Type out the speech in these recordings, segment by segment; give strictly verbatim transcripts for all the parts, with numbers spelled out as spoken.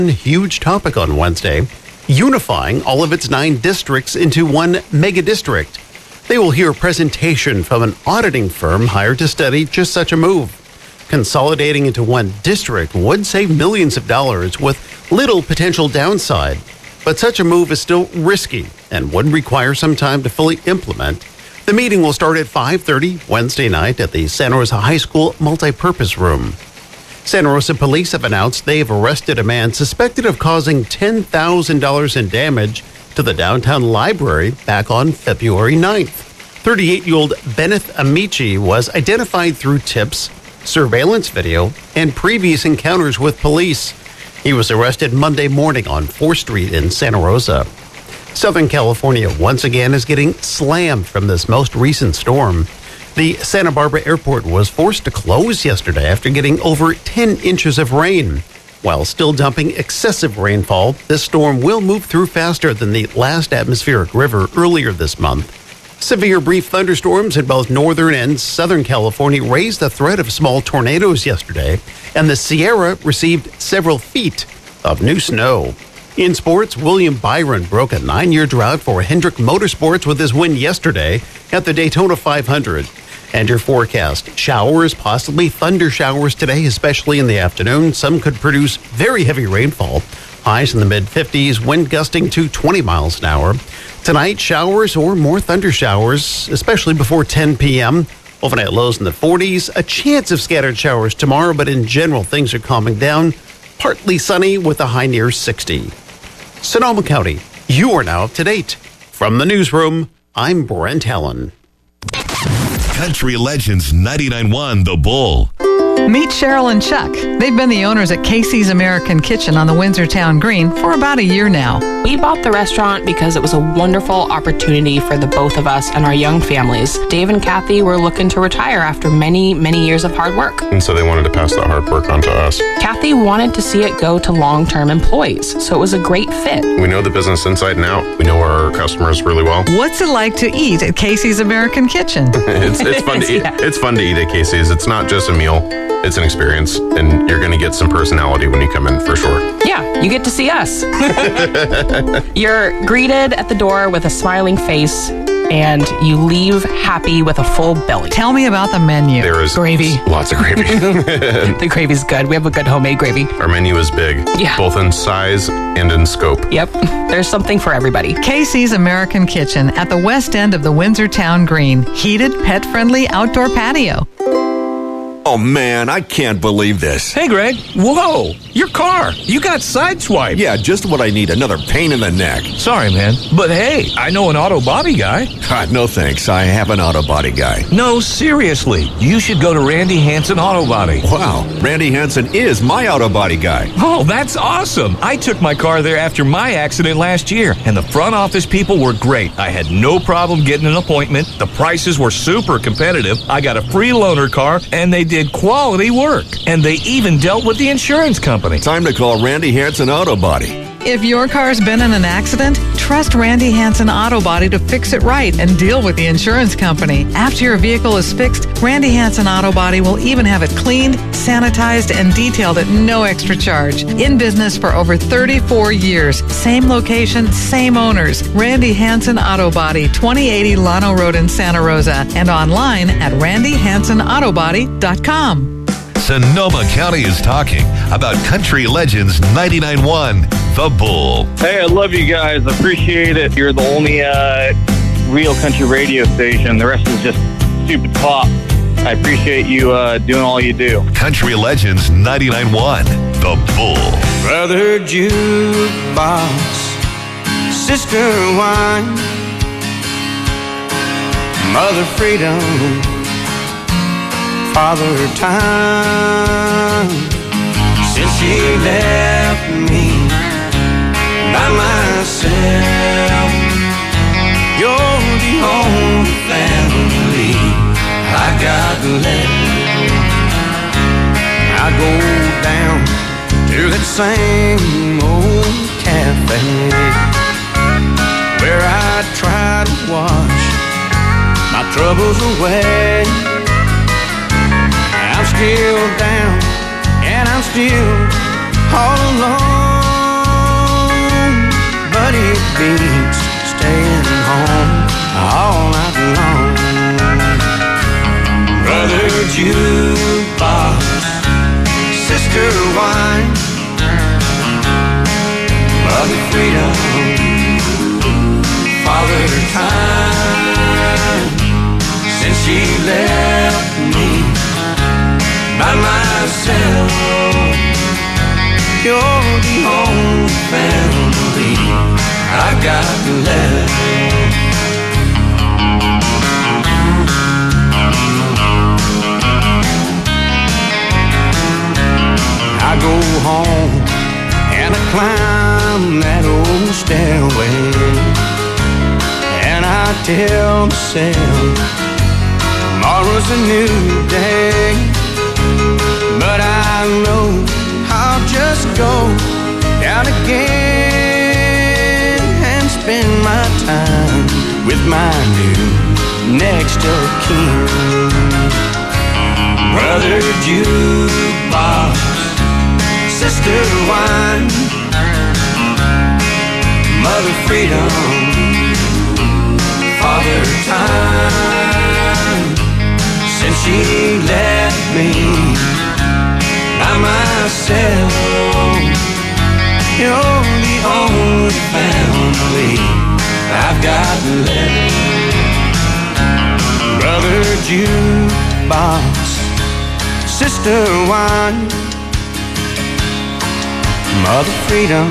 Huge topic on Wednesday, unifying all of its nine districts into one mega district. They will hear a presentation from an auditing firm hired to study just such a move. Consolidating into one district would save millions of dollars with little potential downside, but such a move is still risky and would require some time to fully implement. The meeting will start at five thirty Wednesday night at the Santa Rosa High School multipurpose room. Santa Rosa police have announced they've arrested a man suspected of causing ten thousand dollars in damage to the downtown library back on February ninth. thirty-eight-year-old Benneth Amici was identified through tips, surveillance video, and previous encounters with police. He was arrested Monday morning on fourth Street in Santa Rosa. Southern California once again is getting slammed from this most recent storm. The Santa Barbara airport was forced to close yesterday after getting over ten inches of rain. While still dumping excessive rainfall, this storm will move through faster than the last atmospheric river earlier this month. Severe brief thunderstorms in both northern and southern California raised the threat of small tornadoes yesterday, and the Sierra received several feet of new snow. In sports, William Byron broke a nine-year drought for Hendrick Motorsports with his win yesterday at the Daytona five hundred. And your forecast, showers, possibly thunder showers today, especially in the afternoon. Some could produce very heavy rainfall. Highs in the mid-fifties, wind gusting to twenty miles an hour. Tonight, showers or more thunder showers, especially before ten p.m. Overnight lows in the forties. A chance of scattered showers tomorrow, but in general, things are calming down. Partly sunny with a high near sixty. Sonoma County, you are now up to date. From the newsroom, I'm Brent Helen. Country Legends ninety-nine point one The Bull. Meet Cheryl and Chuck. They've been the owners at Casey's American Kitchen on the Windsor Town Green for about a year now. We bought the restaurant because it was a wonderful opportunity for the both of us and our young families. Dave and Kathy were looking to retire after many, many years of hard work. And so they wanted to pass that hard work on to us. Kathy wanted to see it go to long-term employees, so it was a great fit. We know the business inside and out. We know our customers really well. What's it like to eat at Casey's American Kitchen? it's, it's fun to eat. Yeah. It's fun to eat at Casey's. It's not just a meal. It's an experience, and you're going to get some personality when you come in, for sure. Yeah, you get to see us. You're greeted at the door with a smiling face, and you leave happy with a full belly. Tell me about the menu. There is gravy. Lots of gravy. The gravy's good. We have a good homemade gravy. Our menu is big, yeah. both in size and in scope. Yep, there's something for everybody. Casey's American Kitchen at the west end of the Windsor Town Green. Heated, pet-friendly outdoor patio. Oh, man, I can't believe this. Hey, Greg. Whoa, your car. You got sideswiped. Yeah, just what I need. Another pain in the neck. Sorry, man. But hey, I know an auto body guy. God, no thanks. I have an auto body guy. No, seriously. You should go to Randy Hansen Auto Body. Wow, Randy Hansen is my auto body guy. Oh, that's awesome. I took my car there after my accident last year, and the front office people were great. I had no problem getting an appointment. The prices were super competitive. I got a free loaner car, and they did quality work. And they even dealt with the insurance company. Time to call Randy Hansen Auto Body. If your car's been in an accident, trust Randy Hansen Auto Body to fix it right and deal with the insurance company. After your vehicle is fixed, Randy Hansen Auto Body will even have it cleaned, sanitized, and detailed at no extra charge. In business for over thirty-four years. Same location, same owners. Randy Hansen Auto Body, twenty eighty Llano Road in Santa Rosa, and online at randy hansen auto body dot com. Sonoma County is talking about Country Legends ninety-nine point one The Bull. Hey, I love you guys. I appreciate it. You're the only uh, real country radio station. The rest is just stupid pop. I appreciate you uh, doing all you do. Country Legends ninety-nine point one The Bull. Brother jukebox, sister wine, mother freedom, father time. Since he left me by myself, you're the only family I got left. I go down to that same old cafe where I try to wash my troubles away. I'm still down and I'm still all alone. beats staying home all night long. Brother jukebox, sister wine, mother freedom, father time. Since she left me by myself, you're the only family I got left. I go home and I climb that old stairway, and I tell myself tomorrow's a new day. But I know I'll just go down again and spend my time with my new next of kin. Brother jukebox, sister wine, mother freedom, father time. Since she left me by myself, you're the only family I've got left. Brother jukebox, sister wine, mother freedom,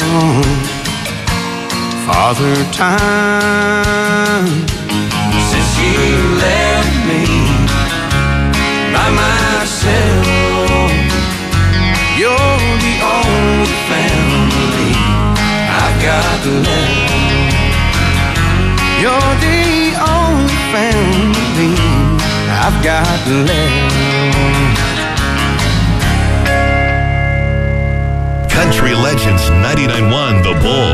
father time. Since she left me by myself, you're the only family I've got left. You're the only family I've got left. Country Legends ninety-nine point one The Bull.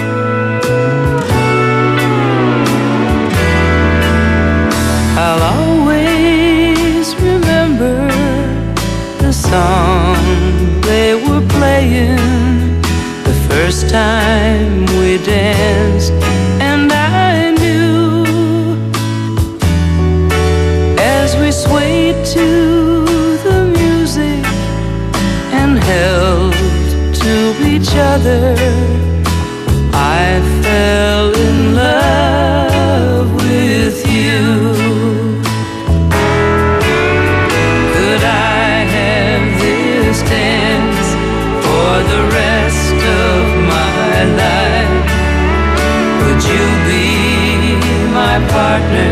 I'll always remember the song they were playing the first time we danced, and I knew as we swayed to the music and held to each other, I fell in love with you. Could I have this dance for the rest of my life? Would you be my partner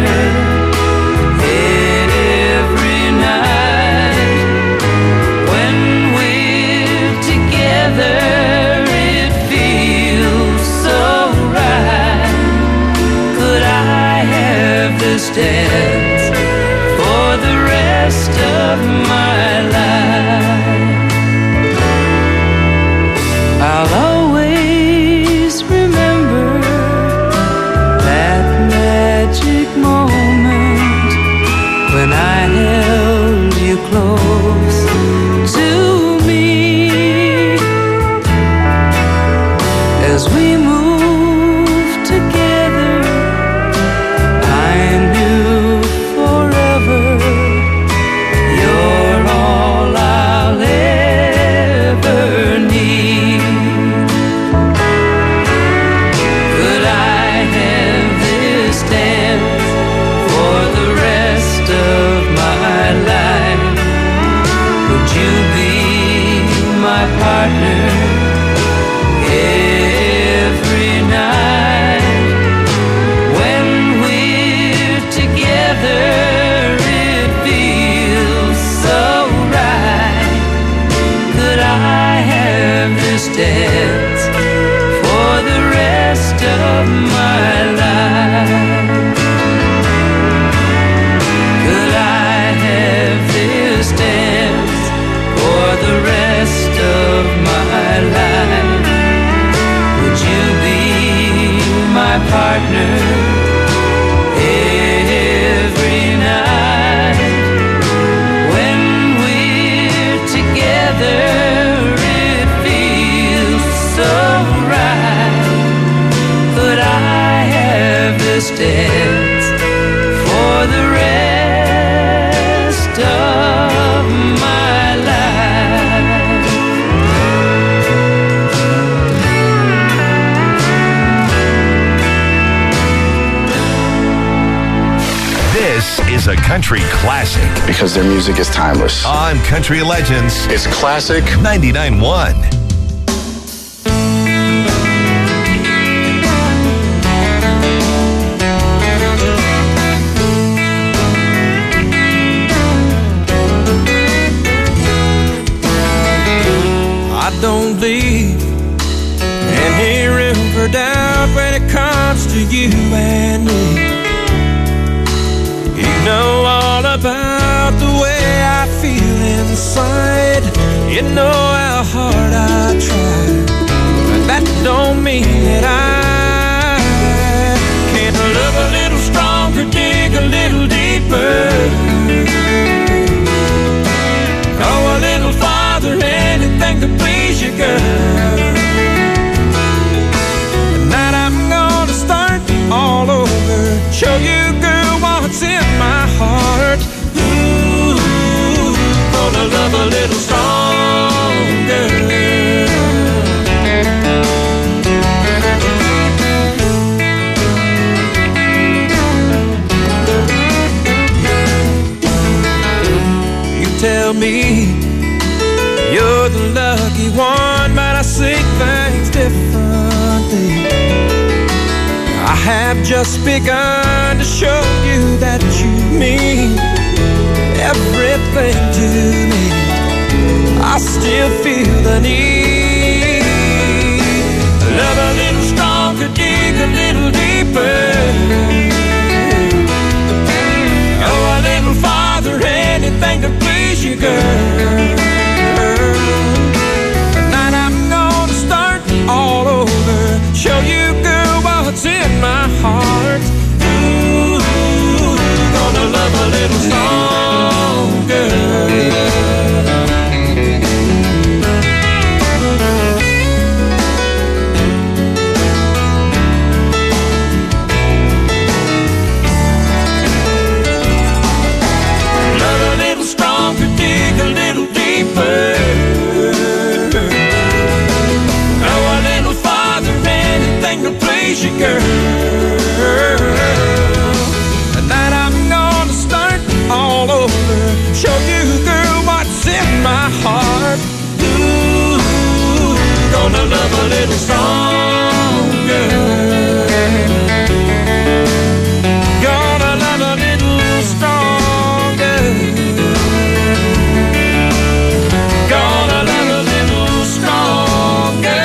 every night? When we're together, it feels so right. Could I have this dance for the rest of my life? I'll always remember that magic moment when I held you close to me. As we moved together, I knew forever you're all I'll ever need. Could I have this dance for the rest of my life? Would you be my partner every night? When we're together, it feels so right. Could I have this dance for the rest of my life? Could I have this dance for the rest of my life? Would you be my partner every night? When we're together, it feels so right. Could I steads for the rest of my life. This is a country classic. Because their music is timeless. On Country Legends. It's classic. ninety-nine point one. I don't leave any room for doubt when it comes to you and me. You know all about the way I feel inside. You know how hard I try, but that don't mean that I can't love a little stronger, dig a little deeper, go a little farther, anything to please you, girl. Tonight I'm gonna start all over, show you, girl, what's in my heart. Ooh, gonna love a little stronger. You tell me you're the lucky one, but I see things differently. I have just begun to show you that you mean everything to me. I still feel the need. Love a little stronger, dig a little deeper, go a little farther, anything to please you, girl. Tonight I'm gonna start all over, show you, girl, what's in my heart. Ooh, gonna love a little stronger. Love a little stronger, dig a little deeper, go a little farther, anything to please you, girl. Tonight I'm gonna start all over, show you, girl, what's in my heart. Ooh, gonna love a little stronger. Gonna love a little stronger. Gonna love a little stronger.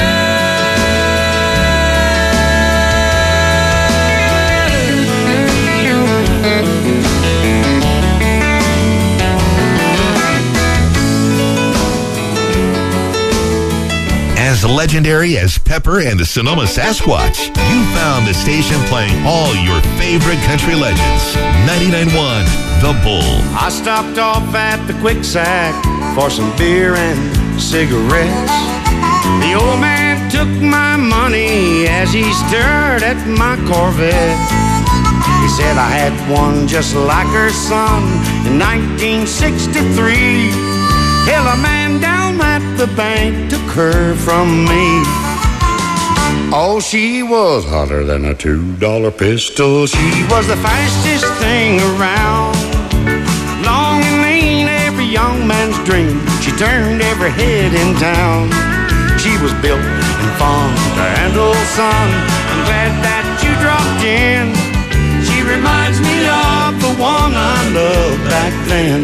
As legendary as Pepper and the Sonoma Sasquatch, you found the station playing all your favorite country legends. ninety-nine point one, The Bull. I stopped off at the Quick Sack for some beer and cigarettes. The old man took my money as he stared at my Corvette. He said I had one just like her son in nineteen sixty-three. Hell, a man down at the bank took her from me. Oh, she was hotter than a two-dollar pistol. She was the fastest thing around. Long and lean, every young man's dream. She turned every head in town. She was built and fun to handle, son. I'm glad that you dropped in. She reminds me of the one I loved back then.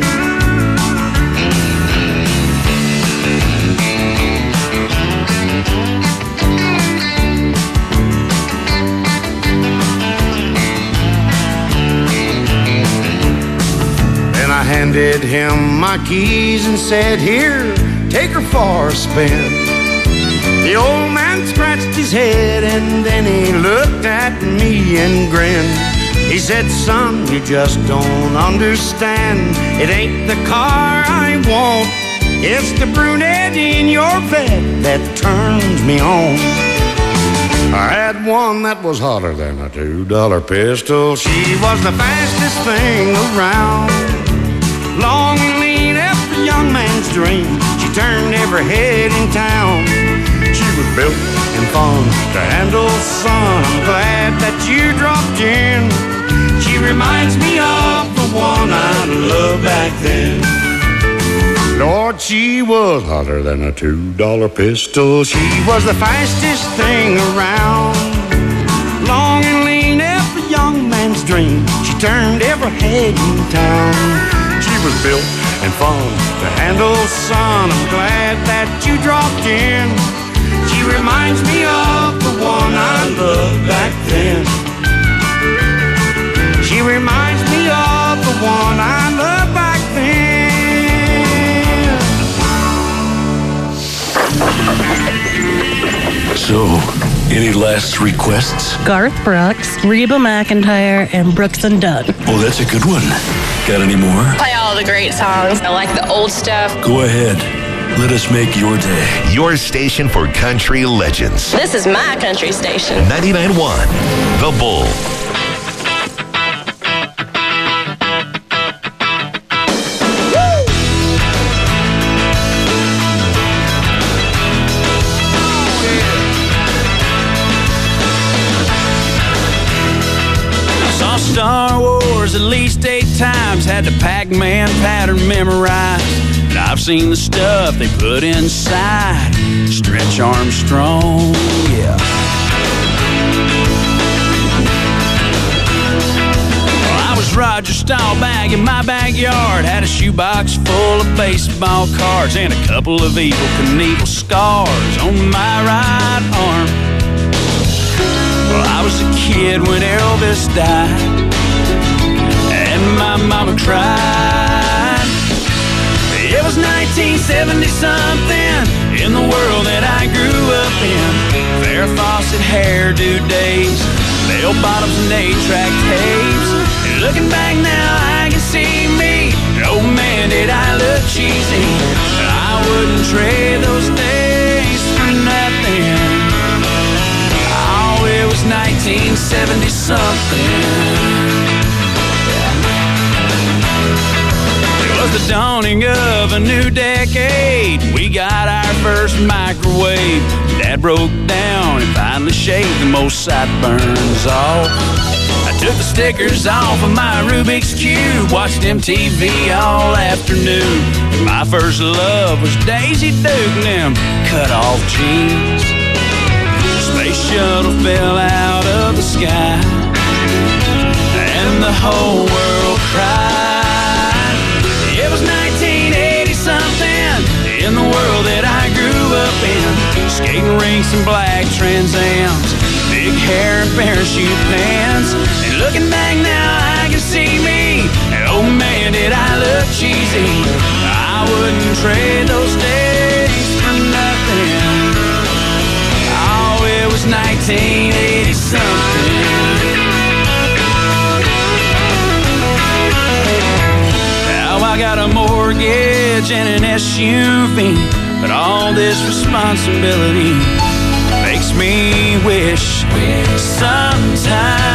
I handed him my keys and said, here, take her for a spin. The old man scratched his head and then he looked at me and grinned. He said, son, you just don't understand. It ain't the car I want, it's the brunette in your bed that turns me on. I had one that was hotter than a two-dollar pistol. She was the fastest thing around. Long and lean, every young man's dream. She turned every head in town. She was built and fun to handle, son. I'm glad that you dropped in. She reminds me of the one I loved back then. Lord, she was hotter than a two-dollar pistol. She was the fastest thing around. Long and lean, every young man's dream. She turned every head in town. She was built and fun to handle, son. I'm glad that you dropped in. She reminds me of the one I loved back then. She reminds me of the one I loved back then. So, any last requests? Garth Brooks, Reba McEntire, and Brooks and Dunn. Oh, that's a good one. Got any more? Play all the great songs. I like the old stuff. Go ahead. Let us make your day. Your station for country legends. This is my country station. ninety-nine point one, The Bull. Star Wars at least eight times, had the Pac-Man pattern memorized. And I've seen the stuff they put inside Stretch Armstrong, yeah. Well, I was Roger Staubach in my backyard, had a shoebox full of baseball cards and a couple of Evel Knievel scars on my right arm. Well, I was a kid when Elvis died, and my mama cried. It was nineteen seventy something in the world that I grew up in. Farrah Fawcett hairdo days, bell bottoms and eight-track tapes. And looking back now, I can see me. Oh man, did I look cheesy. I wouldn't trade those days for nothing. Oh, it was nineteen seventy something. The dawning of a new decade, we got our first microwave. Dad broke down and finally shaved the most sideburns off. I took the stickers off of my Rubik's Cube, watched M T V all afternoon. My first love was Daisy Duke and them cut-off jeans. Space shuttle fell out of the sky, and the whole world cried. It was nineteen eighty something in the world that I grew up in. Skating rinks and black Trans Ams, big hair and parachute pants. And looking back now, I can see me. And oh man, did I look cheesy. I wouldn't trade those days for nothing. Oh, it was nineteen eighty something. I got a mortgage and an S U V, but all this responsibility makes me wish sometimes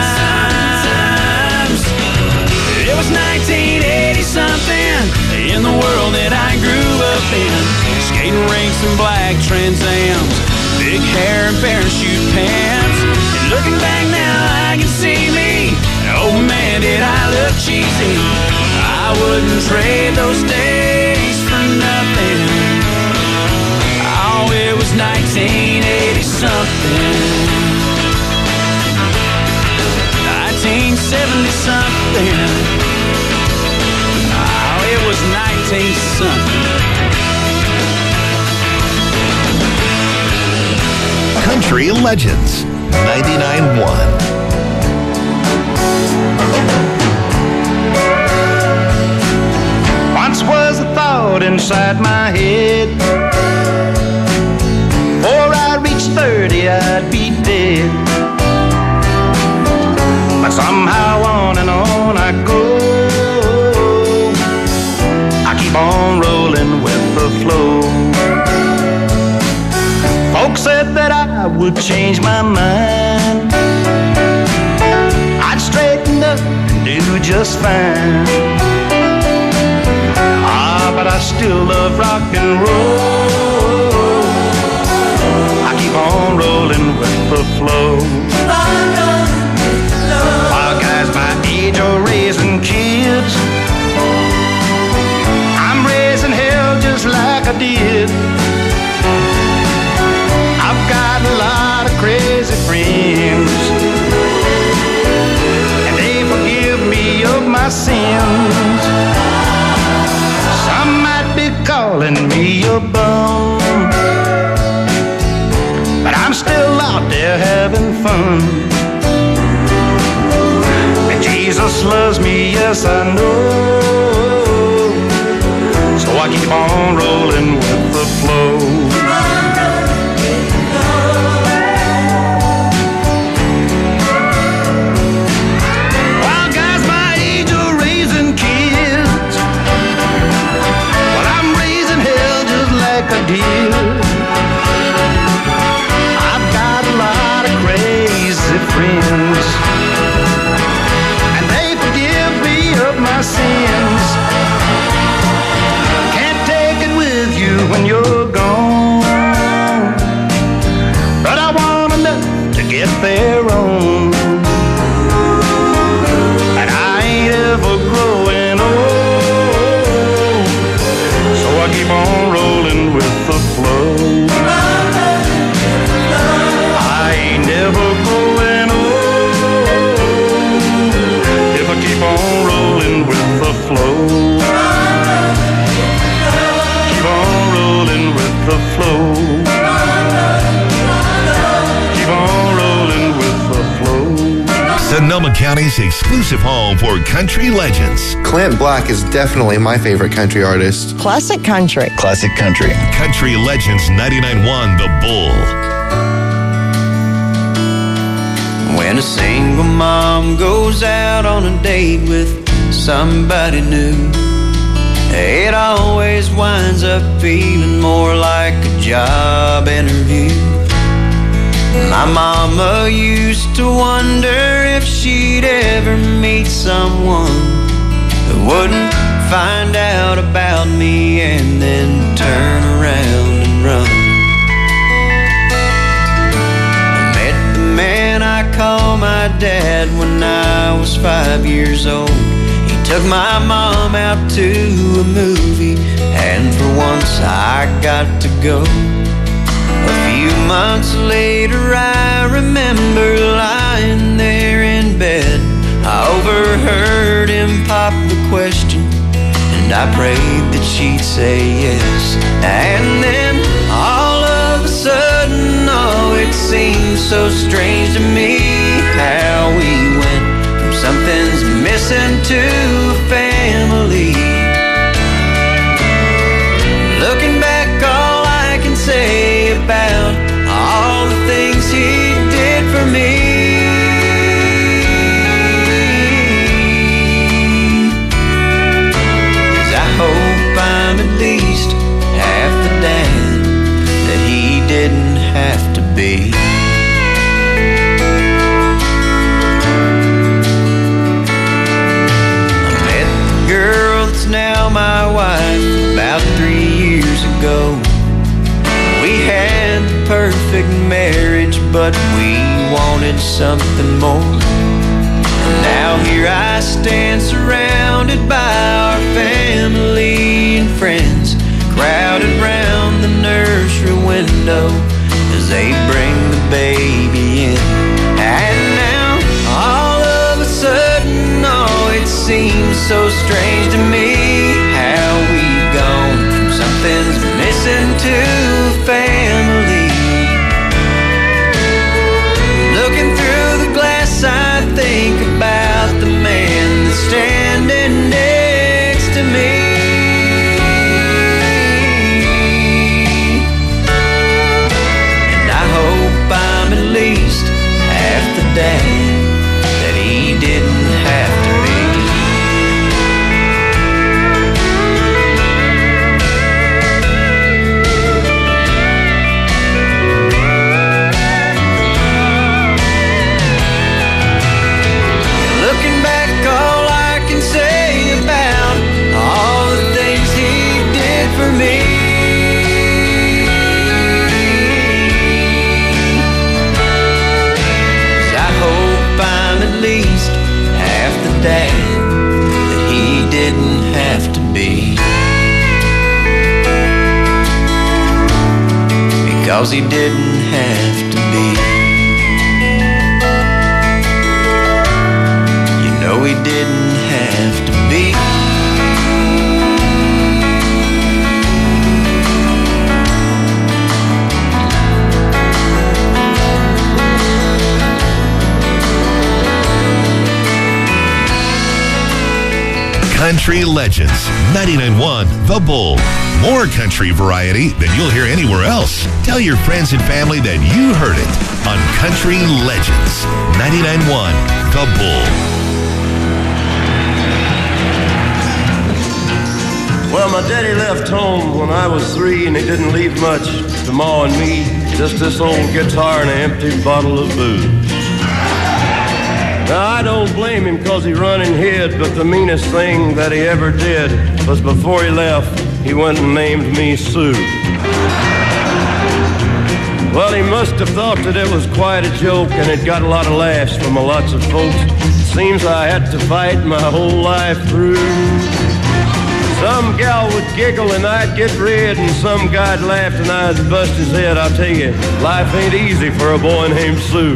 it was nineteen eighty something in the world that I grew up in. Skating rinks and black Trans Ams, big hair and parachute pants. And looking back now, I can see me. Oh man, did I look cheesy. I wouldn't trade those days for nothing. Oh, it was nineteen eighty something. nineteen seventy something. Oh, it was nineteen something. Country Legends, ninety-nine point one. Once was a thought inside my head, before I reached thirty I'd be dead. But somehow on and on I go, I keep on rolling with the flow. Folks said that I would change my mind. I'd straighten up and do just fine. Ah, but I still love rock and roll. I keep on rolling with the flow. While guys my age are raising kids, I'm raising hell just like I did. I've got a lot of crazy friends, and they forgive me of my sins. Some might be calling me a bum, but I'm still out there having fun. And Jesus loves me, yes I know. So I keep on rolling with the flow. While guys my age are raising kids, well I'm raising hell just like I did. I've got a lot of crazy friends, and they forgive me of my sins. Can't take it with you when you're gone, but I want enough to get their own. And I ain't ever growing old, so I keep on rolling with the flow. I ain't never growing old if I keep on rolling with the flow. Keep on rolling with the flow. Keep on rolling with the flow. Sonoma County's exclusive home for country legends. Clint Black is definitely my favorite country artist. Classic country. Classic country. Country Legends ninety-nine point one The Bull. When a single mom goes out on a date with somebody new, it always winds up feeling more like a job interview. My mama used to wonder if she'd ever meet someone who wouldn't find out about me and then turn around and run. I met the man I call my dad when I was five years old. He took my mom out to a movie, and for once I got to go. A few months later I remember lying there in bed. I overheard him pop the question, and I prayed that she'd say yes. And then all of a sudden, oh, it seemed so strange to me how we went from something's missing to a family. Looking back, all I can say about all the things he did for me is I hope I'm at least half the dad that he didn't have to be. I met the girl that's now my wife about three years ago. We had the perfect marriage, but we wanted something more. And now here I stand surrounded by our family and friends, crowded round the nursery window as they bring the baby in. And now all of a sudden, oh, it seems so strange to me how we've gone from something's missing to family. Looking through the glass, I think about the man that's standing next to me. And I hope 'cause he didn't have to be. You know he didn't have to be. Country Legends, ninety-nine point one The Bull. More country variety than you'll hear anywhere else. Tell your friends and family that you heard it on Country Legends, ninety-nine point one The Bull. Well, my daddy left home when I was three, and he didn't leave much to Ma and me. Just this old guitar and an empty bottle of booze. Now, I don't blame him because he run and hid, but the meanest thing that he ever did was before he left, he went and named me Sue. Well, he must have thought that it was quite a joke, and it got a lot of laughs from a lots of folks. Seems I had to fight my whole life through. Some gal would giggle and I'd get red, and some guy'd laugh and I'd bust his head. I'll tell you, life ain't easy for a boy named Sue.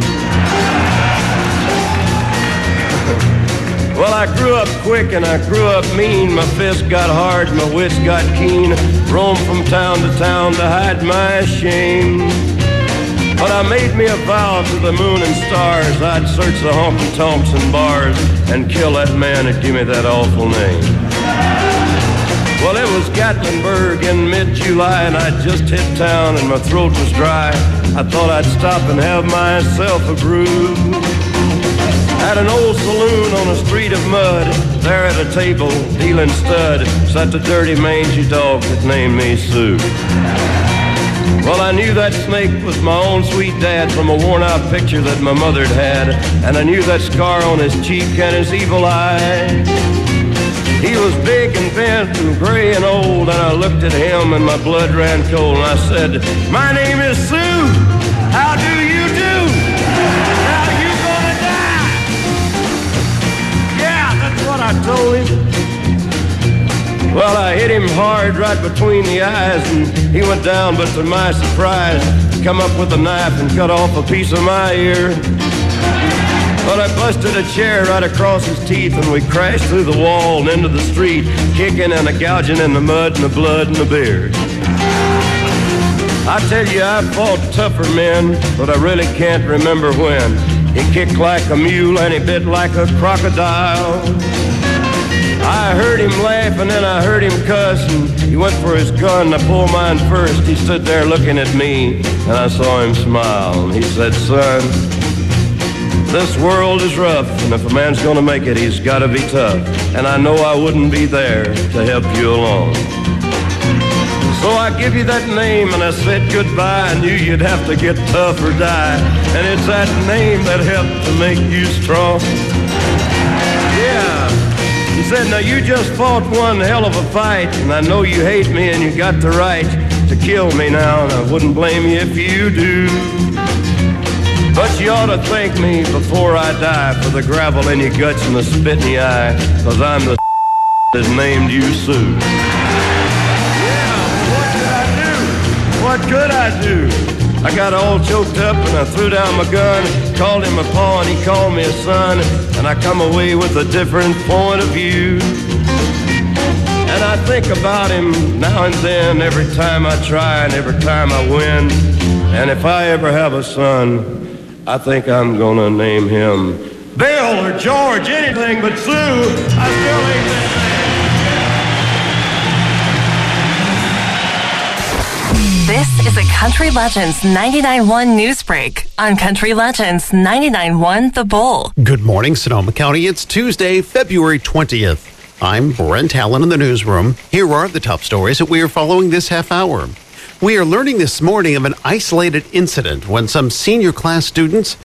Well, I grew up quick and I grew up mean. My fists got hard, my wits got keen. Roamed from town to town to hide my shame. But I made me a vow to the moon and stars, I'd search the honky-tonks and bars and kill that man that gave me that awful name. Well, it was Gatlinburg in mid-July, and I'd just hit town and my throat was dry. I thought I'd stop and have myself a brew. At an old saloon on a street of mud, there at a table, dealing stud, sat the dirty mangy dog that named me Sue. Well, I knew that snake was my own sweet dad from a worn-out picture that my mother'd had, and I knew that scar on his cheek and his evil eye. He was big and bent and gray and old, and I looked at him and my blood ran cold, and I said, "My name is Sue. How do you do? Now you gonna die?" Yeah, that's what I told him. Well, I hit him hard right between the eyes, and he went down, but to my surprise, come up with a knife and cut off a piece of my ear. Well, I busted a chair right across his teeth, and we crashed through the wall and into the street, kicking and a gouging in the mud and the blood and the beard. I tell you, I fought tougher men, but I really can't remember when. He kicked like a mule and he bit like a crocodile. I heard him laugh and then I heard him cuss, and he went for his gun. I pulled mine first. He stood there looking at me, and I saw him smile. And he said, "Son, this world is rough, and if a man's gonna make it, he's gotta be tough. And I know I wouldn't be there to help you along. So I give you that name, and I said goodbye. I knew you'd have to get tough or die, and it's that name that helped to make you strong." Yeah. He said, "Now you just fought one hell of a fight, and I know you hate me and you got the right to kill me now, and I wouldn't blame you if you do. But you ought to thank me before I die for the gravel in your guts and the spit in your eye, 'cause I'm the that named you Sue." Yeah, what did I do? What could I do? I got all choked up and I threw down my gun, called him a pa and he called me a son, and I come away with a different point of view. And I think about him now and then, every time I try and every time I win. And if I ever have a son, I think I'm gonna name him Bill or George, anything but Sue. I still ain't that. This is a Country Legends ninety-nine point one news break on Country Legends ninety-nine point one The Bull. Good morning, Sonoma County. It's Tuesday, February twentieth. I'm Brent Allen in the newsroom. Here are the top stories that we are following this half hour. We are learning this morning of an isolated incident when some senior class students